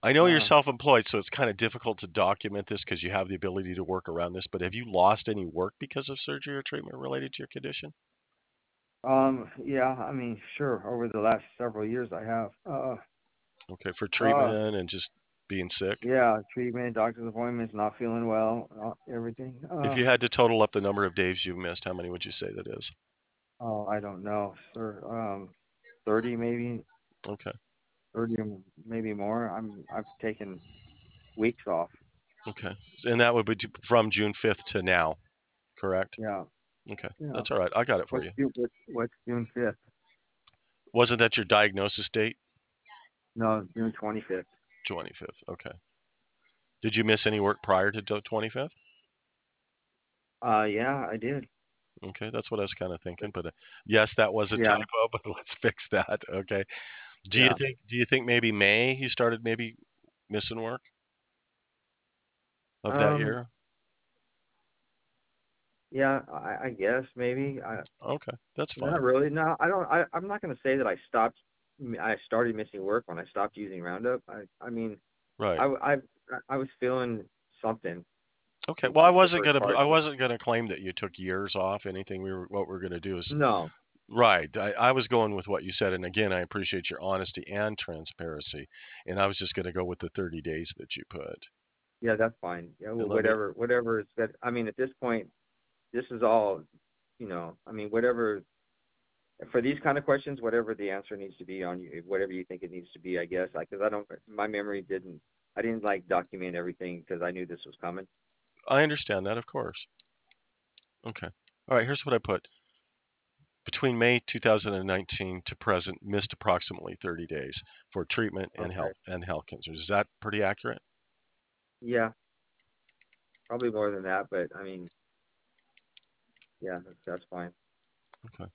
[SPEAKER 1] I know you're
[SPEAKER 2] Uh,
[SPEAKER 1] self-employed, so it's kind of difficult to document this because you have the ability to work around this. But have you lost any work because of surgery or treatment related to your condition?
[SPEAKER 2] um, yeah, I mean, sure. Over the last several years, I have. Uh,
[SPEAKER 1] Okay, for
[SPEAKER 2] uh,
[SPEAKER 1] treatment and just being sick.
[SPEAKER 2] yeah, treatment, doctor's appointments, not feeling well, uh, everything.
[SPEAKER 1] If
[SPEAKER 2] Uh,
[SPEAKER 1] you had to total up the number of days you've missed, how many would you say that is?
[SPEAKER 2] oh, I don't know, sir. Um, thirty maybe,
[SPEAKER 1] Okay,
[SPEAKER 2] thirty or maybe more. I'm I've taken weeks off.
[SPEAKER 1] okay, and that would be from June fifth to now, correct?
[SPEAKER 2] Yeah,
[SPEAKER 1] Okay,
[SPEAKER 2] yeah.
[SPEAKER 1] that's all right. I got it for
[SPEAKER 2] What's
[SPEAKER 1] you.
[SPEAKER 2] June? What's, what's June fifth?
[SPEAKER 1] Wasn't that your diagnosis date?
[SPEAKER 2] No, June twenty fifth.
[SPEAKER 1] twenty-fifth. Okay. Did you miss any work prior to the twenty-fifth?
[SPEAKER 2] Uh, yeah, I did.
[SPEAKER 1] Okay, that's what I was kind of thinking. But uh, yes, that was a
[SPEAKER 2] Yeah,
[SPEAKER 1] typo. But let's fix that. Okay. Do you
[SPEAKER 2] yeah.
[SPEAKER 1] think? Do you think maybe May you started maybe missing work of that
[SPEAKER 2] Um,
[SPEAKER 1] year?
[SPEAKER 2] yeah, I, I guess maybe. I
[SPEAKER 1] Okay, that's
[SPEAKER 2] not
[SPEAKER 1] fine.
[SPEAKER 2] really. No, I don't. I I'm not gonna say that I stopped. I started missing work when I stopped using Roundup. I I mean,
[SPEAKER 1] Right.
[SPEAKER 2] I I I was feeling something
[SPEAKER 1] Okay.
[SPEAKER 2] the,
[SPEAKER 1] Well, I
[SPEAKER 2] the
[SPEAKER 1] wasn't
[SPEAKER 2] first
[SPEAKER 1] gonna.
[SPEAKER 2] part.
[SPEAKER 1] I wasn't gonna claim that you took years off. Anything. We were. What we're gonna do is
[SPEAKER 2] No,
[SPEAKER 1] right. I, I was going with what you said, and again, I appreciate your honesty and transparency. And I was just gonna go with the thirty days that you put.
[SPEAKER 2] yeah, that's fine. Yeah,
[SPEAKER 1] And
[SPEAKER 2] wh-
[SPEAKER 1] let me.
[SPEAKER 2] whatever, whatever is good. I mean, at this point, this is all, you know. I mean, whatever for these kind of questions, whatever the answer needs to be on you, whatever you think it needs to be, I guess. Like, because I don't, my memory didn't, I didn't like document everything because I knew this was coming.
[SPEAKER 1] I understand that, of course. Okay. All right. Here's what I put. Between May two thousand nineteen to present, missed approximately thirty days for treatment and
[SPEAKER 2] Okay.
[SPEAKER 1] health and health concerns. Is that pretty accurate?
[SPEAKER 2] Yeah, probably more than that, but I mean, yeah, that's, that's fine.
[SPEAKER 1] Okay.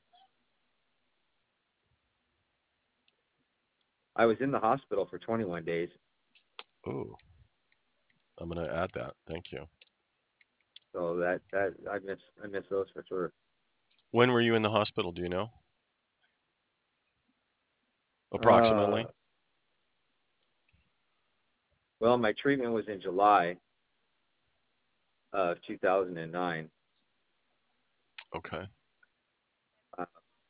[SPEAKER 2] I was in the hospital for twenty-one days,
[SPEAKER 1] Oh, I'm gonna add that. Thank you.
[SPEAKER 2] so that that I miss I miss those for sure.
[SPEAKER 1] When were you in the hospital? Do you know?
[SPEAKER 2] Uh,
[SPEAKER 1] Approximately.
[SPEAKER 2] well, my treatment was in July of two thousand nine.
[SPEAKER 1] Okay.
[SPEAKER 2] Uh,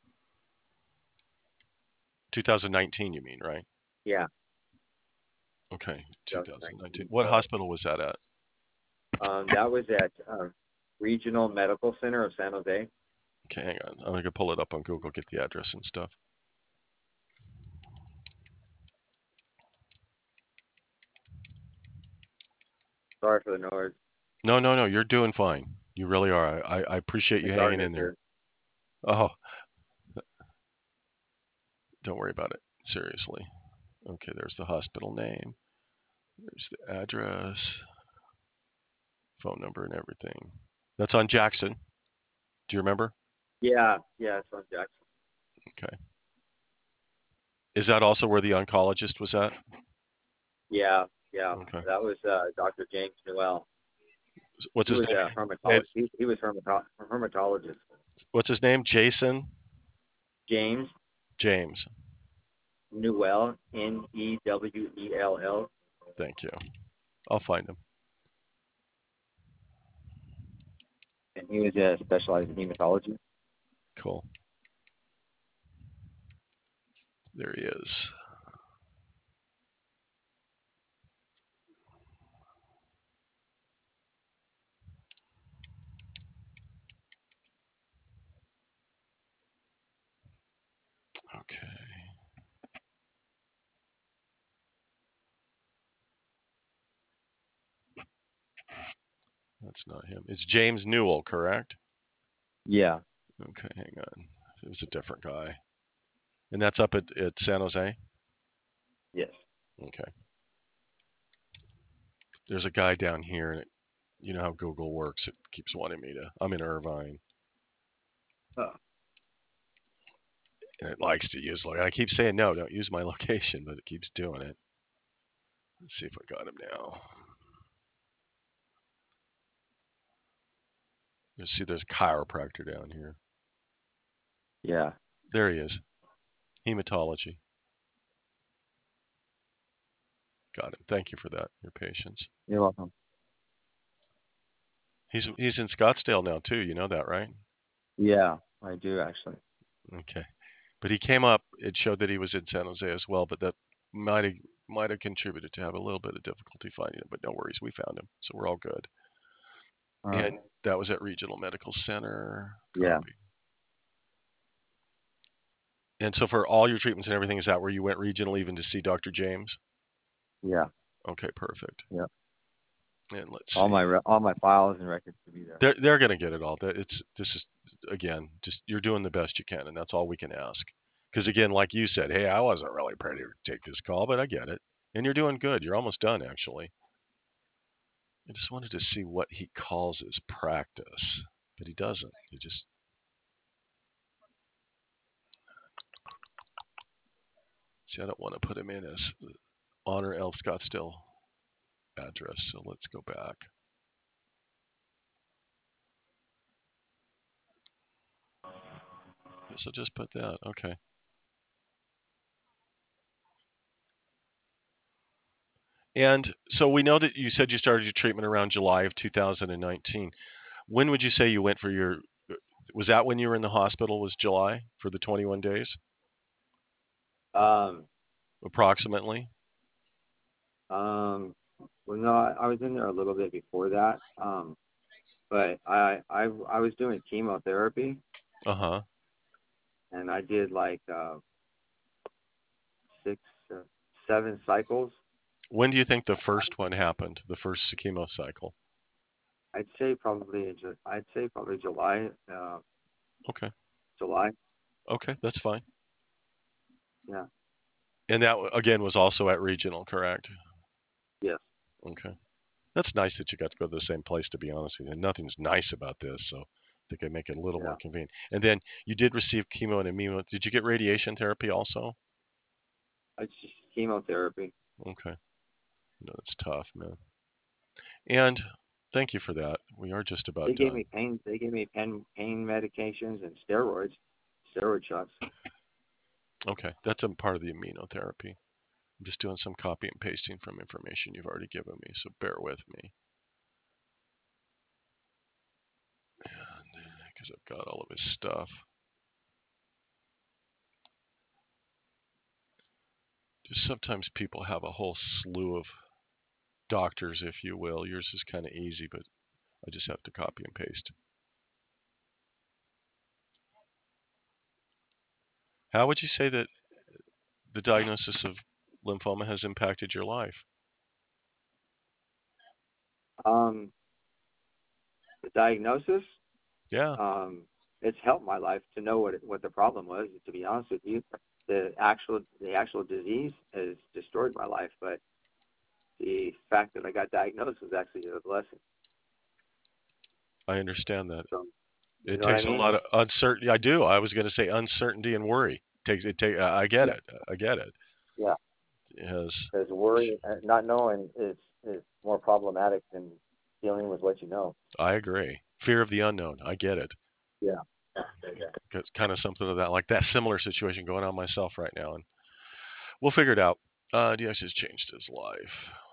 [SPEAKER 1] two thousand nineteen, you mean, right?
[SPEAKER 2] yeah,
[SPEAKER 1] Okay. two thousand nineteen.
[SPEAKER 2] two thousand nineteen.
[SPEAKER 1] What
[SPEAKER 2] So
[SPEAKER 1] hospital was that at?
[SPEAKER 2] um, that was at uh, Regional Medical Center of San Jose.
[SPEAKER 1] Okay, hang on. I'm gonna pull it up on Google, get the address and stuff.
[SPEAKER 2] Sorry for the noise.
[SPEAKER 1] No, no, no. You're doing fine. You really are. I, I appreciate
[SPEAKER 2] My
[SPEAKER 1] you hanging
[SPEAKER 2] gardener's
[SPEAKER 1] in there.
[SPEAKER 2] here.
[SPEAKER 1] Oh, don't worry about it. Seriously. Okay, there's the hospital name. There's the address, phone number, and everything. That's on Jackson. Do you remember?
[SPEAKER 2] Yeah, yeah, it's on Jackson.
[SPEAKER 1] Okay. Is that also where the oncologist was at?
[SPEAKER 2] Yeah, yeah,
[SPEAKER 1] Okay.
[SPEAKER 2] that was uh, Doctor James Newell.
[SPEAKER 1] What's
[SPEAKER 2] He
[SPEAKER 1] his
[SPEAKER 2] was a
[SPEAKER 1] name?
[SPEAKER 2] hermatologist. He, he was hermato- hermatologist.
[SPEAKER 1] What's his name? Jason
[SPEAKER 2] James
[SPEAKER 1] James.
[SPEAKER 2] Newell, N E W E L L.
[SPEAKER 1] Thank you. I'll find him.
[SPEAKER 2] And he was uh, specialized in hematology.
[SPEAKER 1] Cool. There he is. Okay. That's not him. It's James Newell, correct?
[SPEAKER 2] Yeah.
[SPEAKER 1] Okay, hang on. It was a different guy. And that's up at, at San Jose?
[SPEAKER 2] Yes.
[SPEAKER 1] Okay. There's a guy down here, and it, you know how Google works. It keeps wanting me to. I'm in Irvine,
[SPEAKER 2] Oh.
[SPEAKER 1] and it likes to use. Like I keep saying, no, don't use my location, but it keeps doing it. Let's see if I got him now. You see, there's a chiropractor down here.
[SPEAKER 2] Yeah.
[SPEAKER 1] There he is. Hematology. Got it. Thank you for that. Your patience.
[SPEAKER 4] You're welcome.
[SPEAKER 1] He's he's in Scottsdale now too. You know that, right?
[SPEAKER 4] Yeah, I do actually.
[SPEAKER 1] Okay. But he came up. It showed that he was in San Jose as well, but that might have might have contributed to have a little bit of difficulty finding him. But no worries, we found him, so we're all good.
[SPEAKER 4] All
[SPEAKER 1] And
[SPEAKER 4] right.
[SPEAKER 1] that was at Regional Medical Center.
[SPEAKER 4] Yeah.
[SPEAKER 1] Copy. And so for all your treatments and everything, is that where you went regional even to see Doctor James?
[SPEAKER 4] Yeah.
[SPEAKER 1] Okay, perfect.
[SPEAKER 4] Yeah.
[SPEAKER 1] And let's
[SPEAKER 4] All
[SPEAKER 1] see.
[SPEAKER 4] my re- all my files and records to be there.
[SPEAKER 1] They're they're gonna get it all. That it's this is again just you're doing the best you can, and that's all we can ask. Because again, like you said, hey, I wasn't really ready to take this call, but I get it, and you're doing good. You're almost done actually. I just wanted to see what he calls his practice, but he doesn't. He just see. I don't want to put him in as Honor L. Scottsdale address, so let's go back. Guess I'll just put that. Okay. And so we know that you said you started your treatment around July of two thousand nineteen. When would you say you went for your, was that when you were in the hospital, was July for the twenty-one days,
[SPEAKER 4] Um.
[SPEAKER 1] approximately?
[SPEAKER 4] Um. Well, no, I, I was in there a little bit before that. Um. But I I I was doing chemotherapy,
[SPEAKER 1] Uh-huh.
[SPEAKER 4] and I did like uh, six, uh, seven cycles.
[SPEAKER 1] When do you think the first one happened, the first chemo cycle?
[SPEAKER 4] I'd say probably I'd say probably July. Uh,
[SPEAKER 1] Okay.
[SPEAKER 4] July.
[SPEAKER 1] Okay, that's fine.
[SPEAKER 4] Yeah.
[SPEAKER 1] And that, again, was also at regional, correct?
[SPEAKER 4] Yes.
[SPEAKER 1] Okay. That's nice that you got to go to the same place, to be honest with you. And nothing's nice about this, so I think I make it a little
[SPEAKER 4] Yeah.
[SPEAKER 1] more convenient. And then you did receive chemo and immuno. Did you get radiation therapy also?
[SPEAKER 4] It's just chemotherapy.
[SPEAKER 1] Okay. No, that's tough, man. And thank you for that. We are just about
[SPEAKER 4] They gave
[SPEAKER 1] done.
[SPEAKER 4] me pain. They gave me pain pain medications and steroids, steroid shots.
[SPEAKER 1] Okay, that's a part of the immunotherapy. I'm just doing some copy and pasting from information you've already given me, so bear with me. Because I've got all of his stuff. Just sometimes people have a whole slew of doctors, if you will. Yours is kind of easy, but I just have to copy and paste. How would you say that the diagnosis of lymphoma has impacted your life?
[SPEAKER 4] Um, the diagnosis.
[SPEAKER 1] Yeah.
[SPEAKER 4] Um, it's helped my life to know what it, what the problem was. To be honest with you, the actual the actual disease has destroyed my life, but the fact that I got diagnosed was actually a blessing.
[SPEAKER 1] I understand that.
[SPEAKER 4] So, you
[SPEAKER 1] It
[SPEAKER 4] know what I
[SPEAKER 1] takes a
[SPEAKER 4] mean?
[SPEAKER 1] lot of uncertainty. I do. I was going to say uncertainty and worry. It takes it take. Uh, I get
[SPEAKER 4] Yeah.
[SPEAKER 1] it. I get it.
[SPEAKER 4] Yeah.
[SPEAKER 1] It has.
[SPEAKER 4] Because worry, uh, not knowing, is is more problematic than dealing with what you know.
[SPEAKER 1] I agree. Fear of the unknown. I get it.
[SPEAKER 4] Yeah.
[SPEAKER 1] It's kind of something of that, like that similar situation going on myself right now, and we'll figure it out. Uh, D X has changed his life.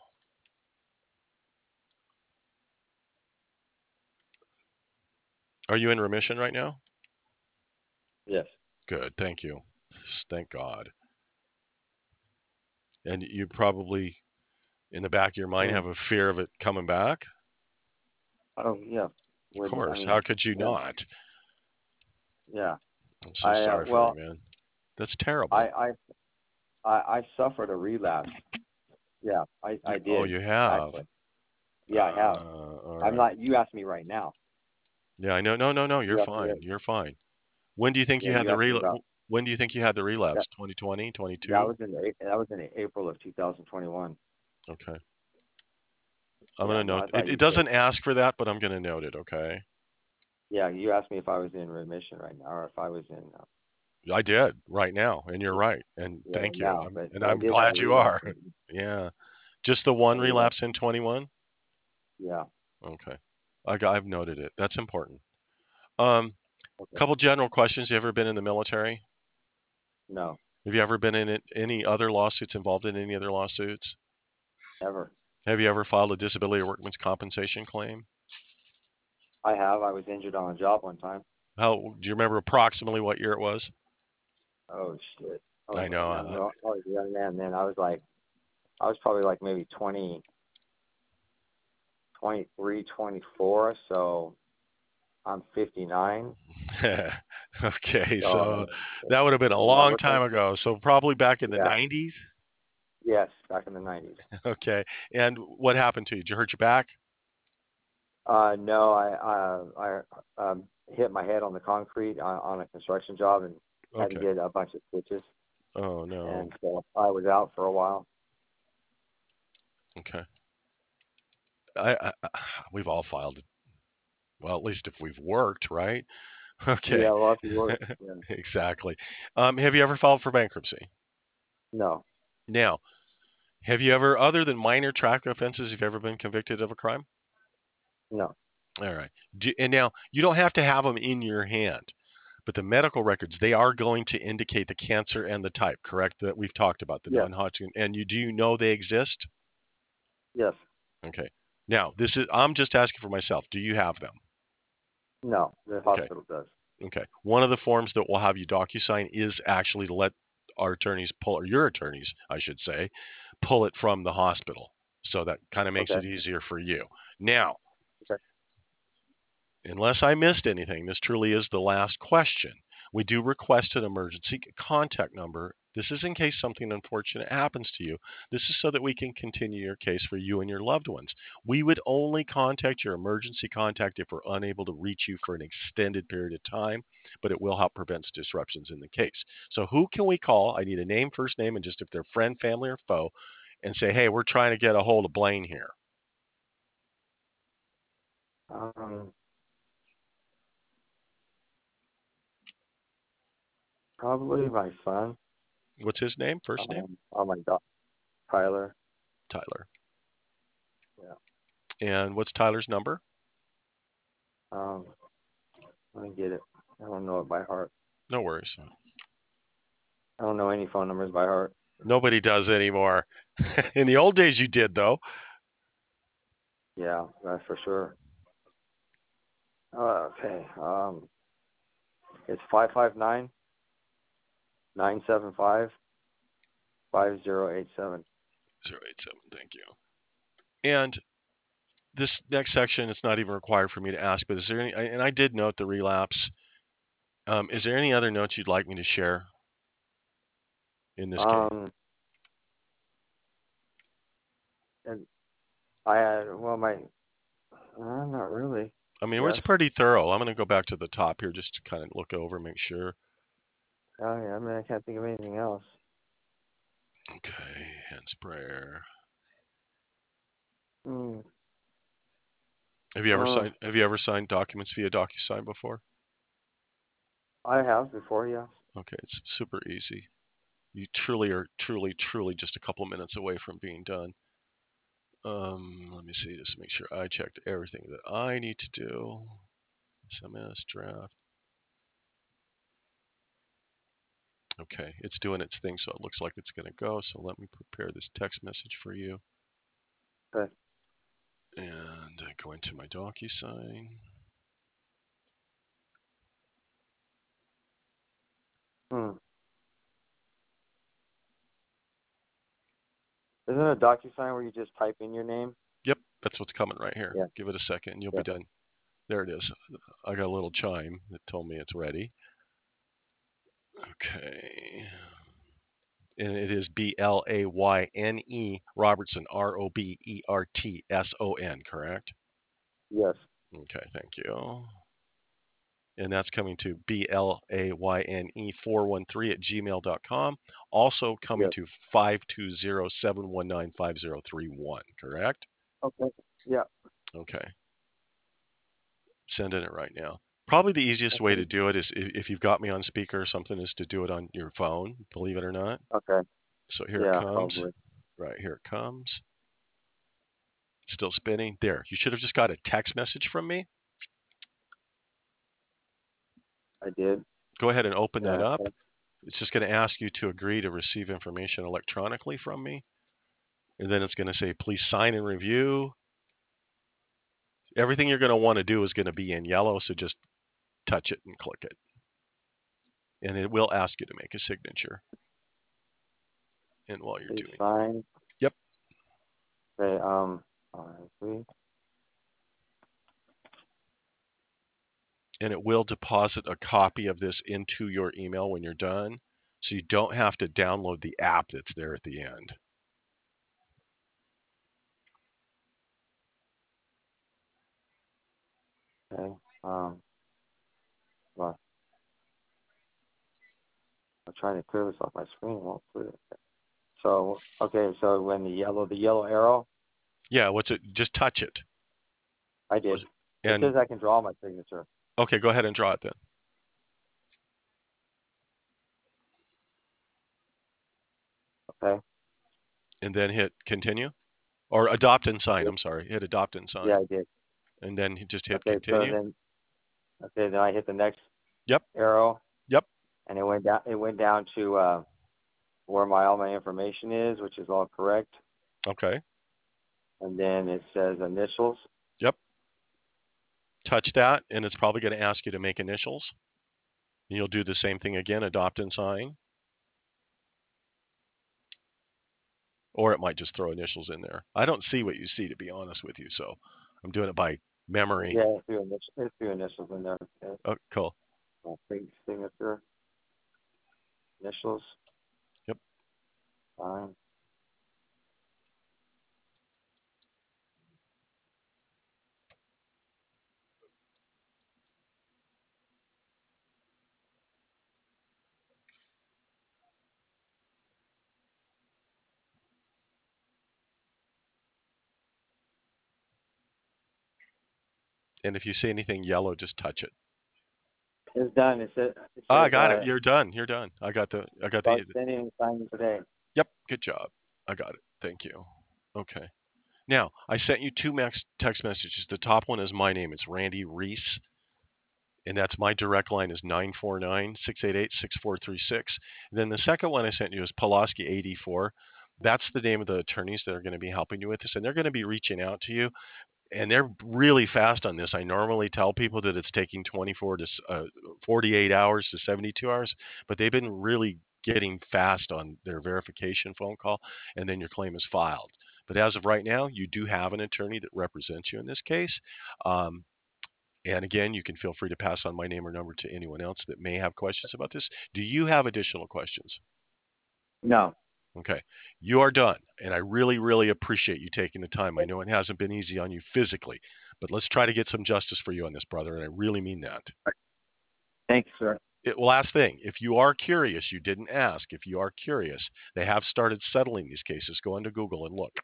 [SPEAKER 1] Are you in remission right now?
[SPEAKER 4] Yes.
[SPEAKER 1] Good. Thank you. Thank God. And you probably, in the back of your mind,
[SPEAKER 4] Mm.
[SPEAKER 1] have a fear of it coming back?
[SPEAKER 4] Oh yeah.
[SPEAKER 1] Of
[SPEAKER 4] Wouldn't I
[SPEAKER 1] course.
[SPEAKER 4] mean?
[SPEAKER 1] How could you
[SPEAKER 4] Yeah.
[SPEAKER 1] not?
[SPEAKER 4] Yeah.
[SPEAKER 1] I'm so
[SPEAKER 4] I uh,
[SPEAKER 1] sorry for
[SPEAKER 4] well,
[SPEAKER 1] you, man. That's terrible.
[SPEAKER 4] I, I I I suffered a relapse. Yeah, I I
[SPEAKER 1] You, oh,
[SPEAKER 4] did
[SPEAKER 1] you have?
[SPEAKER 4] actually. Yeah, I have.
[SPEAKER 1] Uh, all
[SPEAKER 4] I'm
[SPEAKER 1] right.
[SPEAKER 4] not. You asked me right now.
[SPEAKER 1] Yeah, I know. No, no, no. You're
[SPEAKER 4] You asked me.
[SPEAKER 1] fine. You're fine. When do you think
[SPEAKER 4] Yeah,
[SPEAKER 1] you had
[SPEAKER 4] you
[SPEAKER 1] the
[SPEAKER 4] asked me
[SPEAKER 1] relapse?
[SPEAKER 4] about
[SPEAKER 1] When do you think you had the relapse?
[SPEAKER 4] that.
[SPEAKER 1] twenty twenty,
[SPEAKER 4] That
[SPEAKER 1] twenty-two?
[SPEAKER 4] was in the, that was in April of two thousand twenty-one.
[SPEAKER 1] Okay. I'm
[SPEAKER 4] Yeah,
[SPEAKER 1] going to
[SPEAKER 4] no,
[SPEAKER 1] note
[SPEAKER 4] I
[SPEAKER 1] it.
[SPEAKER 4] thought
[SPEAKER 1] It
[SPEAKER 4] you said.
[SPEAKER 1] doesn't ask for that, but I'm going to note it, okay?
[SPEAKER 4] Yeah, you asked me if I was in remission right now, or if I was in. Uh,
[SPEAKER 1] I did right now, and you're right. And
[SPEAKER 4] yeah,
[SPEAKER 1] thank you.
[SPEAKER 4] now,
[SPEAKER 1] I'm,
[SPEAKER 4] but
[SPEAKER 1] and
[SPEAKER 4] but I
[SPEAKER 1] I'm
[SPEAKER 4] did have
[SPEAKER 1] glad
[SPEAKER 4] a
[SPEAKER 1] you
[SPEAKER 4] relapse.
[SPEAKER 1] are. Yeah. Just the one
[SPEAKER 4] A relapse.
[SPEAKER 1] relapse in twenty-one?
[SPEAKER 4] Yeah.
[SPEAKER 1] Okay. I got, I've noted it. That's important. Um,
[SPEAKER 4] Okay.
[SPEAKER 1] couple general questions. You ever been in the military?
[SPEAKER 4] No.
[SPEAKER 1] Have you ever been in it, any other lawsuits, involved in any other lawsuits?
[SPEAKER 4] Never.
[SPEAKER 1] Have you ever filed a disability or workman's compensation claim?
[SPEAKER 4] I have. I was injured on a job one time.
[SPEAKER 1] How do you remember approximately what year it was?
[SPEAKER 4] Oh shit. I
[SPEAKER 1] I
[SPEAKER 4] was a
[SPEAKER 1] know.
[SPEAKER 4] young,
[SPEAKER 1] Uh,
[SPEAKER 4] I was a young man then. I was like, I was probably like maybe twenty, twenty-three, twenty-four. So I'm fifty-nine.
[SPEAKER 1] okay, so
[SPEAKER 4] So
[SPEAKER 1] that would have been a
[SPEAKER 4] yeah,
[SPEAKER 1] long
[SPEAKER 4] we're
[SPEAKER 1] time
[SPEAKER 4] talking,
[SPEAKER 1] ago. So probably back in the
[SPEAKER 4] yeah,
[SPEAKER 1] nineties.
[SPEAKER 4] yes, back in the nineties.
[SPEAKER 1] Okay. And what happened to you? Did you hurt your back?
[SPEAKER 4] Uh, no, I uh, I um, hit my head on the concrete on, on a construction job and had to
[SPEAKER 1] Okay.
[SPEAKER 4] get a bunch of stitches,
[SPEAKER 1] Oh no.
[SPEAKER 4] and so I was out for a while.
[SPEAKER 1] Okay. I, I, I we've all filed. Well, at least if we've worked, right? Okay.
[SPEAKER 4] Yeah, well, if you work, yeah,
[SPEAKER 1] Exactly. Um, have you ever filed for bankruptcy?
[SPEAKER 4] no,
[SPEAKER 1] Now, have you ever, other than minor traffic offenses, have you ever been convicted of a crime?
[SPEAKER 4] no,
[SPEAKER 1] All right. Do, and now you don't have to have them in your hand, but the medical records, they are going to indicate the cancer and the type, correct? That we've talked about, the
[SPEAKER 4] yes,
[SPEAKER 1] non-Hodgkin. And you do you know they exist?
[SPEAKER 4] yes,
[SPEAKER 1] Okay. Now, this is I'm just asking for myself. Do you have them?
[SPEAKER 4] no. The
[SPEAKER 1] Okay.
[SPEAKER 4] hospital does.
[SPEAKER 1] Okay. One of the forms that we'll have you DocuSign is actually to let our attorneys pull, or your attorneys, I should say, pull it from the hospital. So that kind of makes
[SPEAKER 4] Okay,
[SPEAKER 1] it easier for you. Now,
[SPEAKER 4] okay,
[SPEAKER 1] unless I missed anything, this truly is the last question. We do request an emergency contact number. This is in case something unfortunate happens to you. This is so that we can continue your case for you and your loved ones. We would only contact your emergency contact if we're unable to reach you for an extended period of time, but it will help prevent disruptions in the case. So who can we call? I need a name, first name, and just if they're friend, family, or foe, and say, hey, we're trying to get a hold of Blaine here.
[SPEAKER 4] um, probably my son.
[SPEAKER 1] What's his name, first name?
[SPEAKER 4] Um, oh my God, Tyler.
[SPEAKER 1] Tyler.
[SPEAKER 4] Yeah.
[SPEAKER 1] And what's Tyler's number?
[SPEAKER 4] Um, let me get it. I don't know it by heart.
[SPEAKER 1] No worries.
[SPEAKER 4] I don't know any phone numbers by heart.
[SPEAKER 1] Nobody does anymore. In the old days, you did, though.
[SPEAKER 4] Yeah, that's for sure. Uh, okay. Um, it's five five nine nine seven five five zero eight seven.
[SPEAKER 1] zero eight seven, thank you. And this next section, it's not even required for me to ask, but is there any, and I did note the relapse. Um, is there any other notes you'd like me to share in this case?
[SPEAKER 4] Um, and I had, well, my, uh, not really.
[SPEAKER 1] I mean,
[SPEAKER 4] Yes.
[SPEAKER 1] it's pretty thorough. I'm going to go back to the top here just to kind of look over, make sure.
[SPEAKER 4] Oh, yeah, I mean, I can't think of anything else.
[SPEAKER 1] Okay, hand sprayer.
[SPEAKER 4] Hmm.
[SPEAKER 1] Have you ever
[SPEAKER 4] Uh,
[SPEAKER 1] signed? Have you ever signed documents via DocuSign before?
[SPEAKER 4] I have before, yeah.
[SPEAKER 1] Okay, it's super easy. You truly are truly, truly just a couple minutes away from being done. Um, let me see, just make sure I checked everything that I need to do. S M S draft. Okay, it's doing its thing, so it looks like it's going to go. So let me prepare this text message for you.
[SPEAKER 4] Okay.
[SPEAKER 1] And I go into my DocuSign.
[SPEAKER 4] Hmm. Isn't it a DocuSign where you just type in your name?
[SPEAKER 1] Yep, that's what's coming right here.
[SPEAKER 4] Yeah.
[SPEAKER 1] Give it a second, and you'll
[SPEAKER 4] Yeah.
[SPEAKER 1] be done. There it is. I got a little chime that told me it's ready. Okay. And it is B L A Y N E Robertson, R O B E R T S O N, correct?
[SPEAKER 4] Yes.
[SPEAKER 1] Okay, thank you. And that's coming to B L A Y N E four one three at gmail dot com. Also coming
[SPEAKER 4] Yes.
[SPEAKER 1] to five two zero, seven one nine, five zero three one, correct?
[SPEAKER 4] Okay. Yeah.
[SPEAKER 1] Okay. Sending it right now. Probably the easiest way
[SPEAKER 4] Okay.
[SPEAKER 1] to do it is if you've got me on speaker or something, is to do it on your phone, believe it or not.
[SPEAKER 4] Okay.
[SPEAKER 1] So here it
[SPEAKER 4] Yeah,
[SPEAKER 1] comes.
[SPEAKER 4] probably.
[SPEAKER 1] Right, here it comes. Still spinning. There. You should have just got a text message from me.
[SPEAKER 4] I did.
[SPEAKER 1] Go ahead and open that
[SPEAKER 4] Yeah.
[SPEAKER 1] up. It's just going to ask you to agree to receive information electronically from me. And then it's going to say, please sign and review. Everything you're going to want to do is going to be in yellow, so just touch it and click it. And it will ask you to make a signature. And while you're
[SPEAKER 4] Please
[SPEAKER 1] doing
[SPEAKER 4] sign.
[SPEAKER 1] Yep.
[SPEAKER 4] Okay, um, all right, please.
[SPEAKER 1] And it will deposit a copy of this into your email when you're done. So you don't have to download the app that's there at the end.
[SPEAKER 4] Okay, um, well, I'm trying to clear this off my screen. Won't clear it. So, okay, so when the yellow, the yellow arrow,
[SPEAKER 1] Yeah, what's it? Just touch it.
[SPEAKER 4] I did. It
[SPEAKER 1] And
[SPEAKER 4] says I can draw my signature.
[SPEAKER 1] okay, go ahead and draw it then.
[SPEAKER 4] Okay.
[SPEAKER 1] And then hit continue. Or adopt and sign. I'm sorry. Hit adopt and sign.
[SPEAKER 4] Yeah, I did.
[SPEAKER 1] And then just hit
[SPEAKER 4] Okay,
[SPEAKER 1] continue.
[SPEAKER 4] so then, okay, then I hit the next
[SPEAKER 1] Yep.
[SPEAKER 4] arrow.
[SPEAKER 1] Yep.
[SPEAKER 4] And it went down. It went down to uh, where my all my information is, which is all correct.
[SPEAKER 1] Okay.
[SPEAKER 4] And then it says initials.
[SPEAKER 1] Yep. Touch that, and it's probably going to ask you to make initials. And you'll do the same thing again, adopt and sign. Or it might just throw initials in there. I don't see what you see, to be honest with you, so I'm doing it by memory.
[SPEAKER 4] Yeah, a few initials, a few initials in there. Okay.
[SPEAKER 1] Oh, cool.
[SPEAKER 4] Signature. Initials.
[SPEAKER 1] Yep.
[SPEAKER 4] Fine.
[SPEAKER 1] And if you see anything yellow, just touch it.
[SPEAKER 4] It's done. It says. It says
[SPEAKER 1] Oh, I got
[SPEAKER 4] uh,
[SPEAKER 1] it. You're done. You're done. I got the. I got the.
[SPEAKER 4] Sending and signing today.
[SPEAKER 1] Yep. Good job. I got it. Thank you. Okay. Now I sent you two max text messages. The top one is my name. It's Randy Reese, and that's my direct line is nine four nine, six eight eight, six four three six. Then the second one I sent you is Pulaski eighty-four. That's the name of the attorneys that are going to be helping you with this, and they're going to be reaching out to you. And they're really fast on this. I normally tell people that it's taking twenty-four to uh, forty-eight hours to seventy-two hours, but they've been really getting fast on their verification phone call, and then your claim is filed. But as of right now, you do have an attorney that represents you in this case. Um, and again, you can feel free to pass on my name or number to anyone else that may have questions about this. Do you have additional questions?
[SPEAKER 4] No.
[SPEAKER 1] Okay. You are done. And I really, really appreciate you taking the time. I know it hasn't been easy on you physically, but let's try to get some justice for you on this, brother. And I really mean that.
[SPEAKER 4] Thanks, sir.
[SPEAKER 1] It, last thing, if you are curious, you didn't ask. If you are curious, they have started settling these cases. Go into Google and look.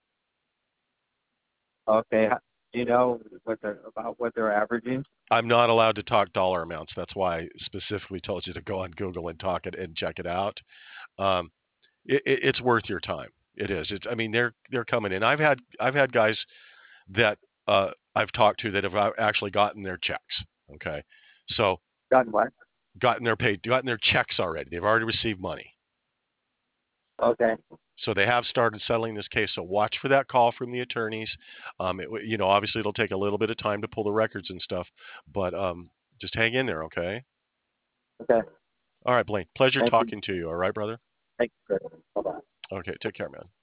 [SPEAKER 4] Okay. Do you know what they're about what they're averaging?
[SPEAKER 1] I'm not allowed to talk dollar amounts. That's why I specifically told you to go on Google and talk it and check it out. Um, it, it, it's worth your time. It is. It's. I mean, they're they're coming in. I've had I've had guys that uh, I've talked to that have actually gotten their checks. Okay, so
[SPEAKER 4] Gotten what?
[SPEAKER 1] Gotten their paid, gotten their checks already. They've already received money.
[SPEAKER 4] Okay.
[SPEAKER 1] So they have started settling this case. So watch for that call from the attorneys. Um, it, you know, obviously it'll take a little bit of time to pull the records and stuff, but um, just hang in there, okay?
[SPEAKER 4] Okay.
[SPEAKER 1] All right, Blaine. Pleasure
[SPEAKER 4] Thank
[SPEAKER 1] talking
[SPEAKER 4] you.
[SPEAKER 1] to you. All right, brother.
[SPEAKER 4] Thank you. Bye bye.
[SPEAKER 1] Okay, take care, man.